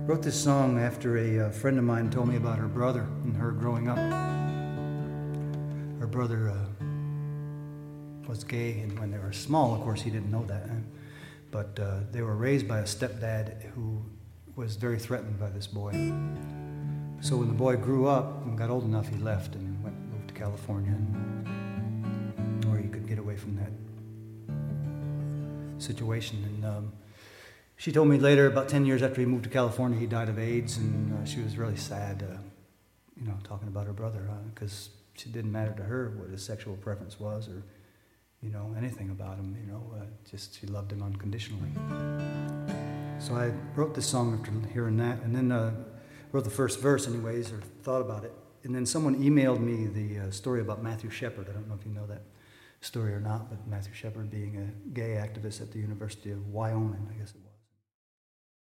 Wrote this song after a friend of mine told me about her brother and her growing up. Her brother was gay, and when they were small, of course, he didn't know that. But they were raised by a stepdad who was very threatened by this boy. So when the boy grew up and got old enough, he left and moved to California, where he could get away from that situation. And she told me later, about 10 years after he moved to California, he died of AIDS, and she was really sad, talking about her brother, because it didn't matter to her what his sexual preference was or, anything about him, just she loved him unconditionally. So I wrote this song after hearing that, and then wrote the first verse anyways, or thought about it. And then someone emailed me the story about Matthew Shepard. I don't know if you know that story or not, but Matthew Shepard being a gay activist at the University of Wyoming, I guess it was.